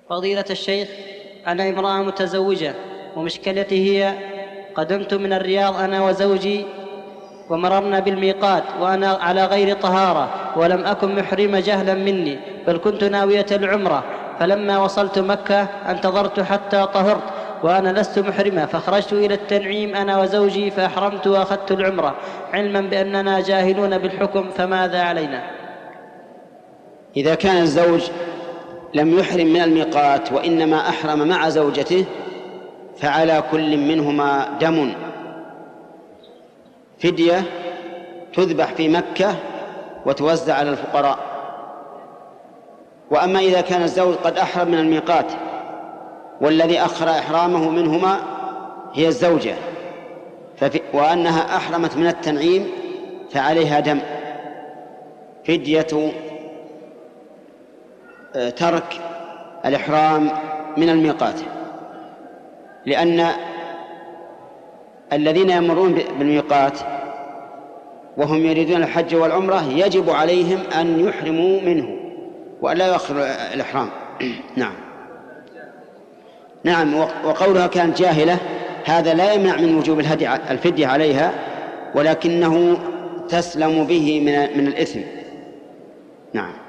فضيلة الشيخ، أنا امرأة متزوجة ومشكلتي هي قدمت من الرياض أنا وزوجي ومررنا بالميقات وأنا على غير طهارة ولم أكن محرمة جهلا مني، بل كنت ناوية العمرة، فلما وصلت مكة انتظرت حتى طهرت وأنا لست محرمة، فخرجت إلى التنعيم أنا وزوجي فأحرمت وأخذت العمرة علما بأننا جاهلون بالحكم، فماذا علينا؟ إذا كان الزوج لم يحرم من الميقات وإنما أحرم مع زوجته فعلى كل منهما دم، فدية تذبح في مكة وتوزع على الفقراء. وأما إذا كان الزوج قد أحرم من الميقات والذي أخر إحرامه منهما هي الزوجة وأنها أحرمت من التنعيم فعليها دم، فدية ترك الإحرام من الميقات، لأن الذين يمرون بالميقات وهم يريدون الحج والعمرة يجب عليهم أن يحرموا منه وأن لا يؤخروا الإحرام. نعم. وقولها كانت جاهلة هذا لا يمنع من وجوب الفدية عليها، ولكنه تسلم به من الإثم. نعم.